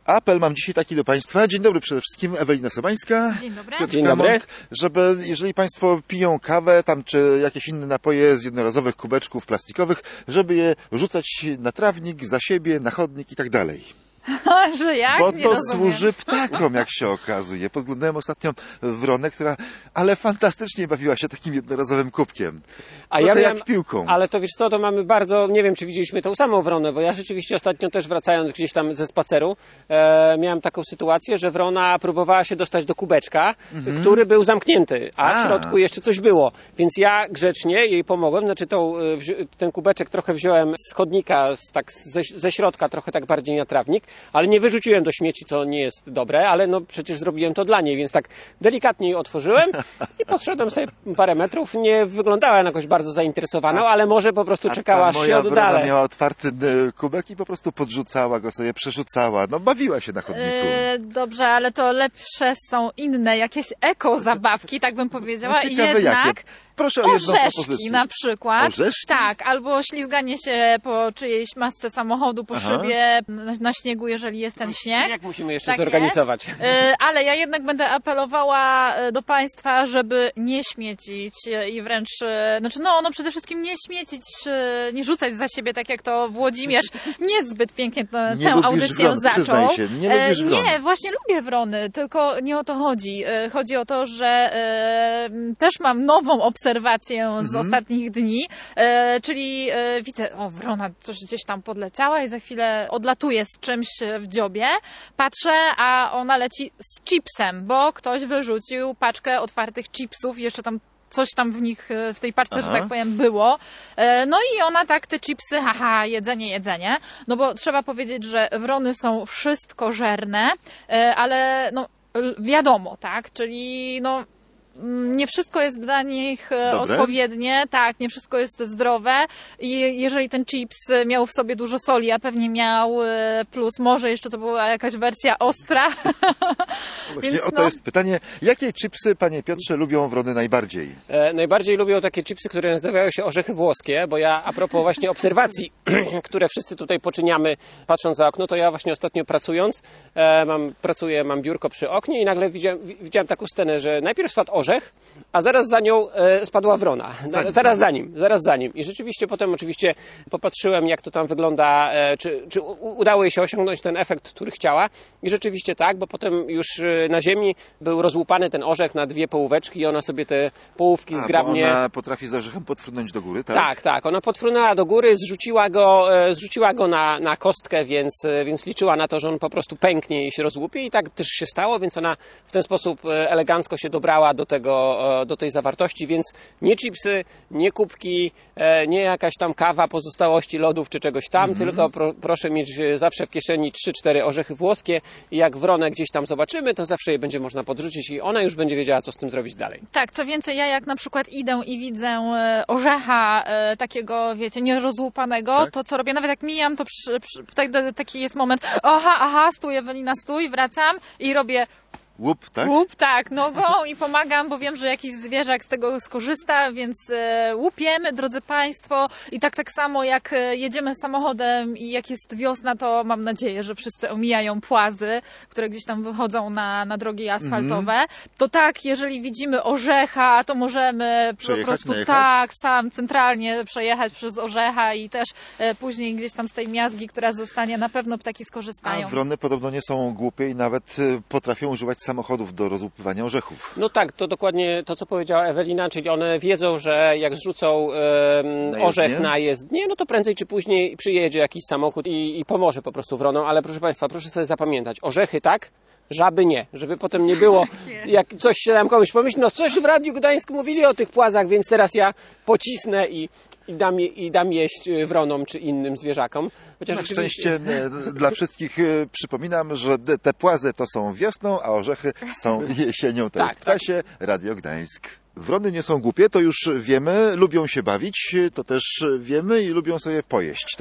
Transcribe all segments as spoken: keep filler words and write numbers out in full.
Apel mam dzisiaj taki do Państwa. Dzień dobry przede wszystkim, Ewelina Sobańska. Dzień dobry. Piotr Dzień dobry. Kamont, żeby jeżeli Państwo piją kawę tam czy jakieś inne napoje z jednorazowych kubeczków plastikowych, żeby je rzucać na trawnik, za siebie, na chodnik i tak dalej. Że jak? Bo Nie to rozumiem. służy ptakom, jak się okazuje. Podglądałem ostatnio wronę, która ale fantastycznie bawiła się takim jednorazowym kubkiem. A ja jak miałem, piłką. Ale to wiesz co, to mamy bardzo, nie wiem czy widzieliśmy tą samą wronę, bo ja rzeczywiście ostatnio też wracając gdzieś tam ze spaceru, e, miałem taką sytuację, że wrona próbowała się dostać do kubeczka, mhm. który był zamknięty, a, a w środku jeszcze coś było. Więc ja grzecznie jej pomogłem, znaczy tą, ten kubeczek trochę wziąłem z chodnika, z, tak ze, ze środka trochę tak bardziej na trawnik, ale nie wyrzuciłem do śmieci, co nie jest dobre, ale no przecież zrobiłem to dla niej, więc tak delikatnie jej otworzyłem i podszedłem sobie parę metrów. Nie wyglądała jakoś bardzo zainteresowaną, ale może po prostu czekała, aż się oddalę. Moja miała otwarty kubek i po prostu podrzucała go sobie, przerzucała. No bawiła się na chodniku. Yy, dobrze, ale to lepsze są inne jakieś eko-zabawki, tak bym powiedziała. No ciekawe Jednak... jakie. Proszę o jedną Orzeszki propozycję. na przykład. Orzeszki? Tak, albo ślizganie się po czyjejś masce samochodu, po Aha. szybie, na, na śniegu, jeżeli jest ten śnieg. Jak musimy jeszcze Tak zorganizować. Jest. Yy, ale ja jednak będę apelowała do Państwa, żeby nie śmiecić i wręcz, znaczy no, no przede wszystkim nie śmiecić, nie rzucać za siebie, tak jak to Włodzimierz niezbyt pięknie to, Nie tę lubisz audycję wron, zaczął. przyznaj się, nie lubisz wron. Nie, właśnie lubię wrony, tylko nie o to chodzi. Chodzi o to, że yy, też mam nową obserwację z Mhm. ostatnich dni, e, czyli e, widzę, o wrona coś gdzieś tam podleciała i za chwilę odlatuje z czymś w dziobie, patrzę, a ona leci z chipsem, bo ktoś wyrzucił paczkę otwartych chipsów, jeszcze tam coś tam w nich, w tej paczce, Aha. że tak powiem, było. E, no i ona tak te chipsy, haha, jedzenie, jedzenie, no bo trzeba powiedzieć, że wrony są wszystkożerne, e, ale no wiadomo, tak, czyli no nie wszystko jest dla nich Dobre? odpowiednie, tak, nie wszystko jest zdrowe i jeżeli ten chips miał w sobie dużo soli, a pewnie miał, plus może jeszcze to była jakaś wersja ostra. Właśnie Więc o to no. jest pytanie. Jakie chipsy, panie Piotrze, lubią wrony najbardziej? E, najbardziej lubią takie chipsy, które nazywają się orzechy włoskie, bo ja a propos właśnie obserwacji, które wszyscy tutaj poczyniamy patrząc za okno, to ja właśnie ostatnio pracując, e, mam, pracuję, mam biurko przy oknie i nagle widziałem, widziałem taką scenę, że najpierw spadł orzech, a zaraz za nią e, spadła wrona. Zanim. Zaraz za nim, zaraz za nim. I rzeczywiście potem oczywiście popatrzyłem, jak to tam wygląda, e, czy, czy u, udało jej się osiągnąć ten efekt, który chciała. I rzeczywiście tak, bo potem już e, na ziemi był rozłupany ten orzech na dwie połóweczki i ona sobie te połówki A, zgrabnie... bo ona potrafi z orzechem podfrunąć do góry, tak? Tak, tak. Ona podfrunęła do góry, zrzuciła go, e, zrzuciła go na, na kostkę, więc, e, więc liczyła na to, że on po prostu pęknie i się rozłupi. I tak też się stało, więc ona w ten sposób e, elegancko się dobrała do tego, e, do tej zawartości, więc nie chipsy, nie kubki, e, nie jakaś tam kawa, pozostałości lodów czy czegoś tam, mm-hmm. tylko pro, proszę mieć zawsze w kieszeni trzy cztery orzechy włoskie i jak wronę gdzieś tam zobaczymy, to zawsze je będzie można podrzucić i ona już będzie wiedziała, co z tym zrobić dalej. Tak, co więcej, ja jak na przykład idę i widzę e, orzecha e, takiego, wiecie, nierozłupanego, Tak? to co robię, nawet jak mijam, to przy, przy, wtedy taki jest moment, aha, aha, stój Ewelina, stój, wracam i robię Łup, tak? łup, tak, nogą i pomagam, bo wiem, że jakiś zwierzak z tego skorzysta, więc e, łupiemy, drodzy Państwo. I tak tak samo jak e, jedziemy samochodem i jak jest wiosna, to mam nadzieję, że wszyscy omijają płazy, które gdzieś tam wychodzą na, na drogi asfaltowe. Mm. To tak, jeżeli widzimy orzecha, to możemy Przejechać, po prostu najechać? tak, sam centralnie przejechać przez orzecha i też e, później gdzieś tam z tej miazgi, która zostanie, na pewno ptaki skorzystają. A wrony podobno nie są głupie i nawet y, potrafią używać samochodów do rozłupywania orzechów. No tak, to dokładnie to, co powiedziała Ewelina, czyli one wiedzą, że jak zrzucą e, na orzech jezdnię? na jezdnię, no to prędzej czy później przyjedzie jakiś samochód i, i pomoże po prostu wronom, ale proszę Państwa, proszę sobie zapamiętać, orzechy tak, żaby nie, żeby potem nie było, jak coś się tam komuś pomyśli, no coś w Radiu Gdańsku mówili o tych płazach, więc teraz ja pocisnę i, i, dam, je, i dam jeść wronom czy innym zwierzakom. Chociaż Na oczywiście... szczęście e, dla wszystkich e, przypominam, że de, te płazy to są wiosną, a orzechy są jesienią. To Tak, jest Ptasie Radio Gdańsk. Wrony nie są głupie, to już wiemy, lubią się bawić, to też wiemy i lubią sobie pojeść, tak?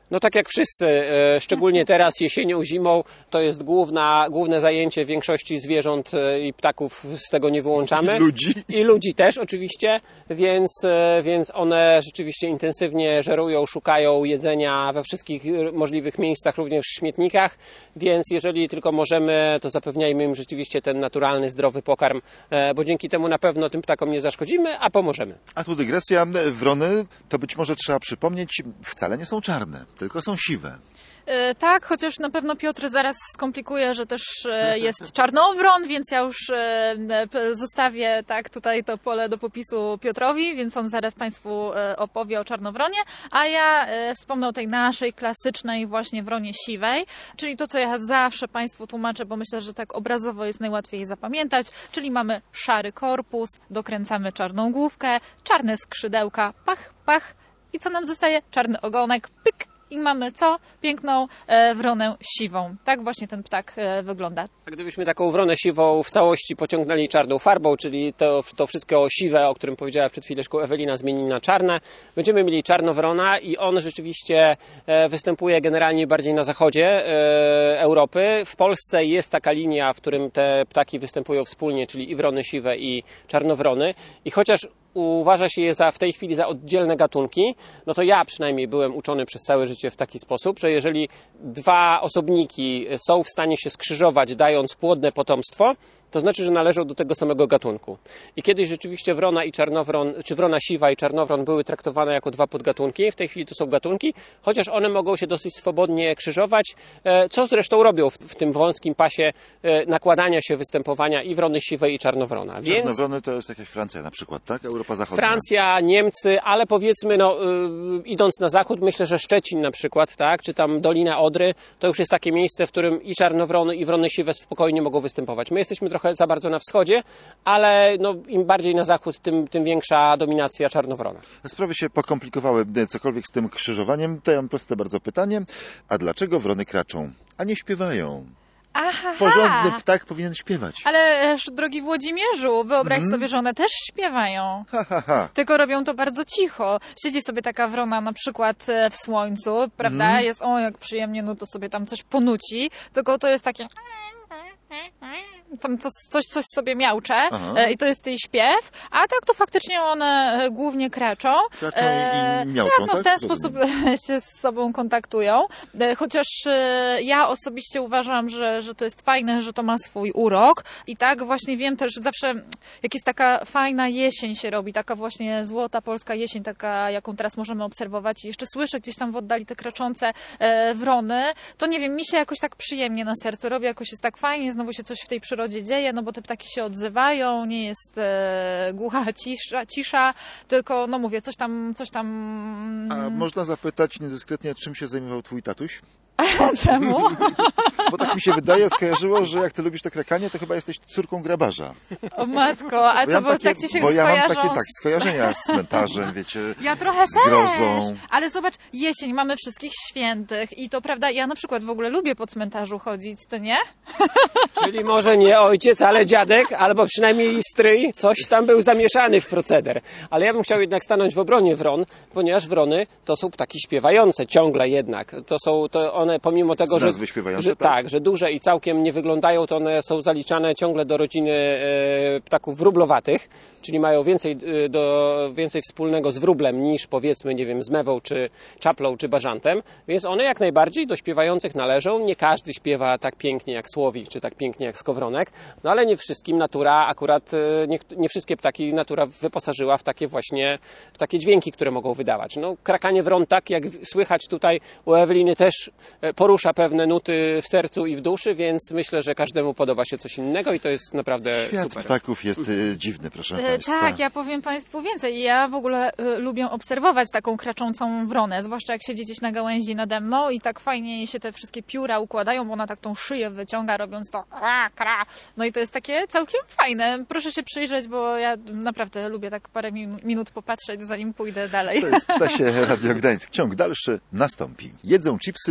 No tak jak wszyscy, e, szczególnie teraz jesienią, zimą, to jest główna, główne zajęcie większości zwierząt e, i ptaków, z tego nie wyłączamy. I ludzi. I ludzi też oczywiście, więc, e, więc one rzeczywiście intensywnie żerują, szukają jedzenia we wszystkich możliwych miejscach, również w śmietnikach, więc jeżeli tylko możemy, to zapewniajmy im rzeczywiście ten naturalny, zdrowy pokarm, e, bo dzięki temu na pewno tym ptakom nie zaszkodzimy, a pomożemy. A tu dygresja. Wrony, to być może trzeba przypomnieć, wcale nie są czarne, tylko są siwe. E, tak, chociaż na pewno Piotr zaraz skomplikuje, że też e, jest czarnowron, więc ja już e, p- zostawię tak tutaj to pole do popisu Piotrowi, więc on zaraz Państwu e, opowie o czarnowronie, a ja e, wspomnę o tej naszej klasycznej właśnie wronie siwej, czyli to, co ja zawsze Państwu tłumaczę, bo myślę, że tak obrazowo jest najłatwiej zapamiętać, czyli mamy szary korpus, dokręcamy czarną główkę, czarne skrzydełka, pach, pach i co nam zostaje? Czarny ogonek, pyk. I mamy co? Piękną e, wronę siwą. Tak właśnie ten ptak e, wygląda. A gdybyśmy taką wronę siwą w całości pociągnęli czarną farbą, czyli to, to wszystko siwe, o którym powiedziała przed chwileczką Ewelina, zmienili na czarne, będziemy mieli czarnowrona i on rzeczywiście e, występuje generalnie bardziej na zachodzie e, Europy. W Polsce jest taka linia, w którym te ptaki występują wspólnie, czyli i wrony siwe, i czarnowrony. I chociaż uważa się je za, w tej chwili za oddzielne gatunki, no to ja przynajmniej byłem uczony przez całe życie w taki sposób, że jeżeli dwa osobniki są w stanie się skrzyżować, dając płodne potomstwo, to znaczy, że należą do tego samego gatunku. I kiedyś rzeczywiście wrona i czarnowron, czy wrona siwa i czarnowron były traktowane jako dwa podgatunki. W tej chwili to są gatunki, chociaż one mogą się dosyć swobodnie krzyżować, co zresztą robią w, w tym wąskim pasie nakładania się występowania i wrony siwej i czarnowrona. Więc Czarnowrony to jest jakaś Francja na przykład, tak? Europa Zachodnia. Francja, Niemcy, ale powiedzmy, no, yy, idąc na zachód, myślę, że Szczecin na przykład, tak, czy tam Dolina Odry, to już jest takie miejsce, w którym i czarnowrony, i wrony siwe spokojnie mogą występować. My jesteśmy trochę za bardzo na wschodzie, ale no, im bardziej na zachód, tym, tym większa dominacja czarnowrona. Sprawy się pokomplikowały, cokolwiek z tym krzyżowaniem. To ja mam proste bardzo pytanie. A dlaczego wrony kraczą, a nie śpiewają? Aha, Porządny ptak powinien śpiewać. ale drogi Włodzimierzu, wyobraź Mhm. sobie, że one też śpiewają. Ha, ha, ha. Tylko robią to bardzo cicho. Siedzi sobie taka wrona na przykład e, w słońcu, prawda? Mhm. Jest, o jak przyjemnie, no to sobie tam coś ponuci. Tylko to jest takie... Tam coś, coś, coś sobie miałcze Aha. e, i to jest jej śpiew, a tak to faktycznie one e, głównie kraczą. Kraczą i- i miauczą, tak, no w tak? ten Rozumiem. sposób się z sobą kontaktują. E, chociaż e, ja osobiście uważam, że, że to jest fajne, że to ma swój urok i tak właśnie wiem też, że zawsze jak jest taka fajna jesień się robi, taka właśnie złota polska jesień, taka jaką teraz możemy obserwować i jeszcze słyszę gdzieś tam w oddali te kraczące e, wrony, to nie wiem, mi się jakoś tak przyjemnie na sercu robi, jakoś jest tak fajnie, znowu się coś w tej przyrodzie dzieje, no bo te ptaki się odzywają, nie jest e, głucha cisza, cisza, tylko no mówię, coś tam, coś tam... A można zapytać niedyskretnie, czym się zajmował twój tatuś? Czemu? Bo tak mi się wydaje, skojarzyło, że jak ty lubisz to krakanie, to chyba jesteś córką grabarza. O matko, a Bo co, ja bo mam tak ci się bo ja mam kojarzą takie tak, z- skojarzenia z cmentarzem, wiecie, Ja trochę z grozą. też, ale zobacz, jesień, mamy wszystkich świętych i to prawda, ja na przykład w ogóle lubię po cmentarzu chodzić, to nie? Czyli może nie ojciec, ale dziadek, albo przynajmniej stryj, coś tam był zamieszany w proceder. Ale ja bym chciał jednak stanąć w obronie wron, ponieważ wrony to są ptaki śpiewające ciągle jednak. To są to one pomimo tego, Z że, nazwy śpiewające, że tak? tak, że duże i całkiem nie wyglądają, to one są zaliczane ciągle do rodziny e, ptaków wróblowatych, czyli mają więcej, e, do, więcej wspólnego z wróblem niż powiedzmy, nie wiem, z mewą, czy czaplą, czy bażantem, więc one jak najbardziej do śpiewających należą. Nie każdy śpiewa tak pięknie jak słowik, czy tak pięknie jak skowronek, no ale nie wszystkim natura akurat, e, nie, nie wszystkie ptaki natura wyposażyła w takie właśnie, w takie dźwięki, które mogą wydawać. No, krakanie wron, tak jak słychać tutaj u Eweliny, też e, porusza pewne nuty w sercu i w duszy, więc myślę, że każdemu podoba się coś innego i to jest naprawdę Świat super. ptaków jest y, dziwny, proszę E, państwa. Tak, ja powiem Państwu więcej. Ja w ogóle e, lubię obserwować taką kraczącą wronę, zwłaszcza jak siedzi gdzieś na gałęzi nade mną i tak fajnie jej się te wszystkie pióra układają, bo ona tak tą szyję wyciąga, robiąc to kra, kra. No i to jest takie całkiem fajne. Proszę się przyjrzeć, bo ja naprawdę lubię tak parę min- minut popatrzeć, zanim pójdę dalej. To jest Ptasie Radio Gdańsk. Ciąg dalszy nastąpi. Jedzą chipsy, bawią się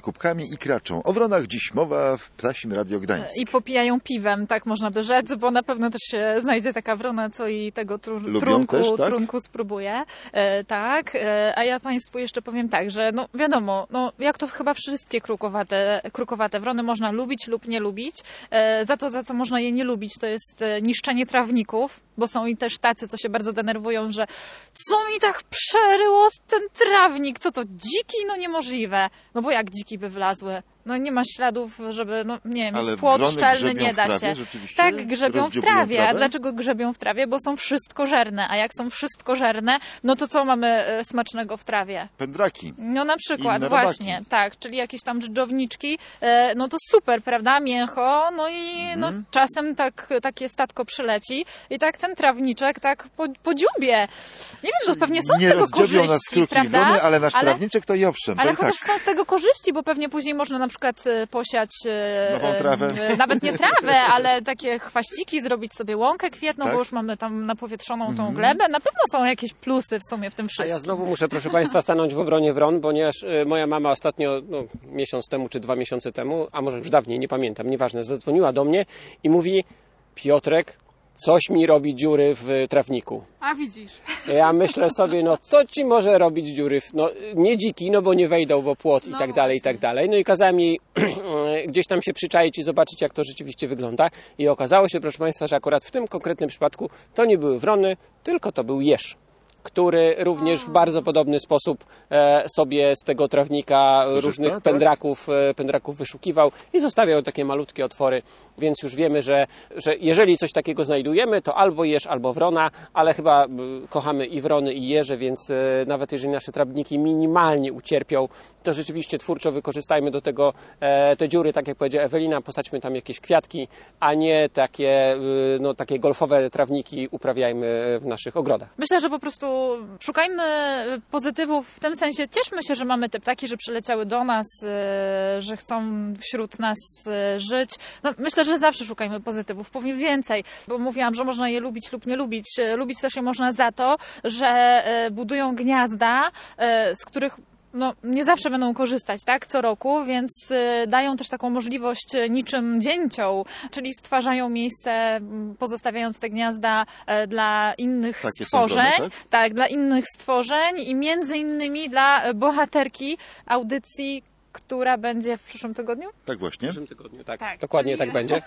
kubkami i kraczą. O wronach dziś mowa w Ptasim Radio Gdańsk. I popijają piwem, tak można by rzec, bo na pewno też się znajdzie taka wrona, co i tego tru Lubią trunku, też, tak? trunku spróbuje. E, tak, e, a ja Państwu jeszcze powiem tak, że no wiadomo, no jak to chyba wszystkie krukowate, krukowate wrony można lubić lub nie lubić. E, za to, za co można je nie lubić, to jest e, niszczenie trawników, bo są i też tacy, co się bardzo denerwują, że co mi tak przeryło ten trawnik, co to dziki? No niemożliwe. No bo jak dziki by wlazły? No nie ma śladów, żeby, no nie wiem, Ale jest płot wrony szczelny, grzebią nie w da trawie, się. rzeczywiście? Tak, grzebią w Rozdziobują trawie. A trawę? dlaczego grzebią w trawie? Bo są wszystkożerne. A jak są wszystkożerne, no to co mamy e, smacznego w trawie? Pędraki. No na przykład, Inne właśnie, robaki. tak, czyli jakieś tam dżdżowniczki, e, no to super, prawda, mięcho, no i no, Mhm. czasem tak, takie statko przyleci i tak ten trawniczek tak po, po dziubie. Nie wiem, że pewnie są z Nie tego rozdziobią korzyści, nas kruki i prawda? wrony, ale nasz ale, trawniczek to i owszem. ale to i chociaż tak. są z tego korzyści, bo pewnie później można na przykład e, posiać e, Nową trawę. e, nawet nie trawę, ale takie chwaściki, zrobić sobie łąkę kwietną, Tak? bo już mamy tam napowietrzoną tą Mhm. glebę. Na pewno są jakieś plusy w sumie w tym A wszystkim. ja znowu muszę, proszę Państwa, stanąć w obronie wron, ponieważ e, moja mama ostatnio, no, miesiąc temu czy dwa miesiące temu, a może już dawniej, nie pamiętam, nieważne, zadzwoniła do mnie i mówi: Piotrek, coś mi robi dziury w trawniku. A widzisz. Ja myślę sobie, no co ci może robić dziury? w- No nie dziki, no bo nie wejdą, bo płot i No tak dalej, i tak właśnie. dalej. No i kazałem jej gdzieś tam się przyczaić i zobaczyć, jak to rzeczywiście wygląda. I okazało się, proszę Państwa, że akurat w tym konkretnym przypadku to nie były wrony, tylko to był jeż, który również w bardzo podobny sposób e, sobie z tego trawnika Korzysta, różnych tak? pędraków, e, pędraków wyszukiwał i zostawiał takie malutkie otwory, więc już wiemy, że, że jeżeli coś takiego znajdujemy, to albo jeż, albo wrona, ale chyba m, kochamy i wrony, i jeże, więc e, nawet jeżeli nasze trawniki minimalnie ucierpią, to rzeczywiście twórczo wykorzystajmy do tego e, te dziury, tak jak powiedziała Ewelina, posadźmy tam jakieś kwiatki, a nie takie, e, no, takie golfowe trawniki uprawiajmy w naszych ogrodach. Myślę, że po prostu szukajmy pozytywów w tym sensie. Cieszmy się, że mamy te ptaki, że przyleciały do nas, e, że chcą wśród nas e, żyć. No, myślę, że zawsze szukajmy pozytywów. Powiem więcej, bo mówiłam, że można je lubić lub nie lubić. E, Lubić też je można za to, że e, budują gniazda, e, z których no, nie zawsze będą korzystać, tak, co roku, więc y, dają też taką możliwość y, niczym dzięcioł, czyli stwarzają miejsce, m, pozostawiając te gniazda e, dla innych Takie stworzeń, sądzone, tak? tak, dla innych stworzeń i między innymi dla e, bohaterki audycji, która będzie w przyszłym tygodniu. Tak właśnie. W przyszłym tygodniu, tak. Tak. Dokładnie tak będzie.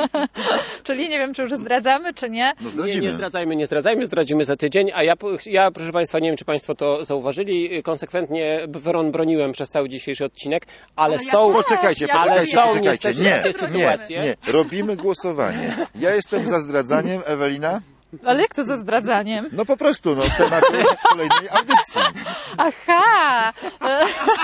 Czyli nie wiem, czy już zdradzamy, czy nie. No Nie, zdradzimy. nie zdradzajmy, nie zdradzajmy, zdradzimy za tydzień, a ja, ja, proszę Państwa, nie wiem, czy Państwo to zauważyli, konsekwentnie wron broniłem przez cały dzisiejszy odcinek, ale Ale ja są... też. Poczekajcie, Ja poczekajcie, też. Ale są poczekajcie. niestety Nie, takie nie, sytuacje. nie. Robimy głosowanie. Ja jestem za zdradzaniem, Ewelina? Ale jak to ze zdradzaniem? No po prostu, no temat kolejnej audycji. Aha! E,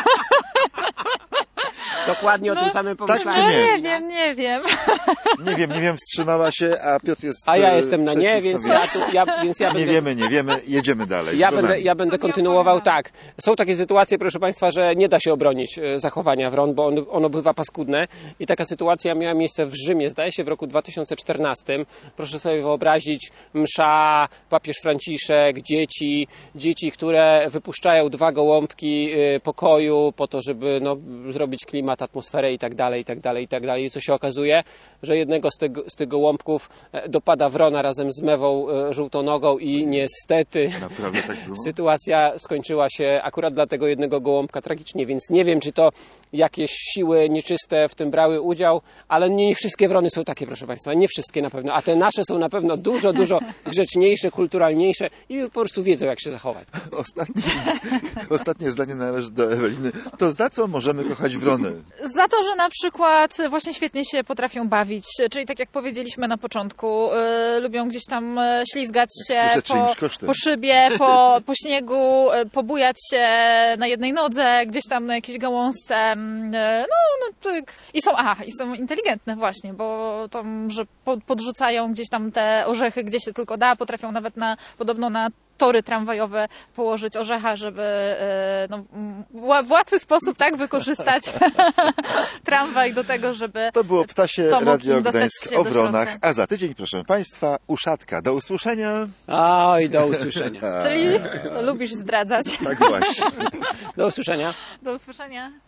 Dokładnie o No, tym samym tak pomyślałem. czy nie? nie wiem, nie wiem. Nie wiem, nie wiem, wstrzymała się, a Piotr jest A ja e, jestem na nie, przeciw, więc no ja, tu, ja, więc ja Nie będę... wiemy, nie wiemy, jedziemy dalej. z Ja wronami. będę, ja będę kontynuował tak. Są takie sytuacje, proszę Państwa, że nie da się obronić e, zachowania wron, bo on, ono bywa paskudne. I taka sytuacja miała miejsce w Rzymie, zdaje się, w roku dwa tysiące czternastym. Proszę sobie wyobrazić, msza, papież Franciszek, dzieci, dzieci, które wypuszczają dwa gołąbki e, pokoju po to, żeby no, zrobić klimat, atmosferę i tak dalej, i tak dalej, i tak dalej. I co się okazuje? Że jednego z, tego, z tych gołąbków e, dopada wrona razem z mewą e, żółtonogą i niestety... Naprawdę tak było? Sytuacja skończyła się akurat dla tego jednego gołąbka tragicznie, więc nie wiem, czy to jakieś siły nieczyste w tym brały udział, ale nie wszystkie wrony są takie, proszę Państwa, nie wszystkie na pewno, a te nasze są na pewno dużo, dużo grzeczniejsze, kulturalniejsze i po prostu wiedzą, jak się zachować. Ostatnie, ostatnie zdanie należy do Eweliny. To za co możemy kochać wrony? Za to, że na przykład właśnie świetnie się potrafią bawić, czyli tak jak powiedzieliśmy na początku, y, lubią gdzieś tam y, ślizgać Jak się słyszę, po, czyimś kosztem. po szybie, po, po śniegu, y, pobujać się na jednej nodze, gdzieś tam na jakiejś gałązce. Y, no, no tak. I są, aha, i są inteligentne właśnie, bo to, że po, podrzucają gdzieś tam te orzechy, gdzie się tylko da, potrafią nawet na, podobno na tory tramwajowe położyć orzecha, żeby e, no, w łatwy sposób tak wykorzystać tramwaj do tego, żeby To było Ptasie pomógł Radio im dostać Gdańsk się o do wronach, środka. a za tydzień, proszę Państwa, Uszatka. Do usłyszenia. Oj, do usłyszenia. Czyli lubisz zdradzać. Tak właśnie. Do usłyszenia. Do usłyszenia.